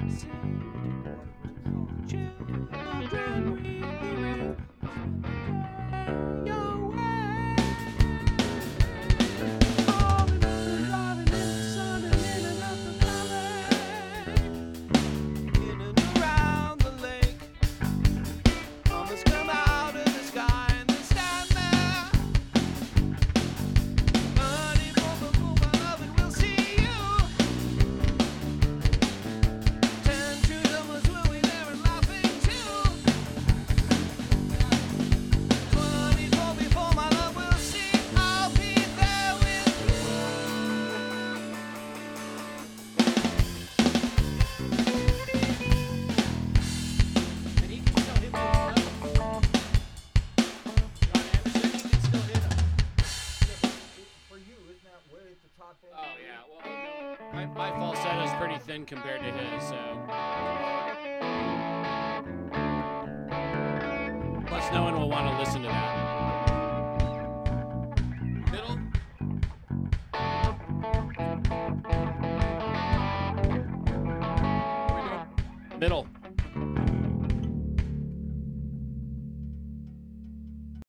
My falsetto is pretty thin compared to his, so. Plus, no one will want to listen to that. Middle. Middle.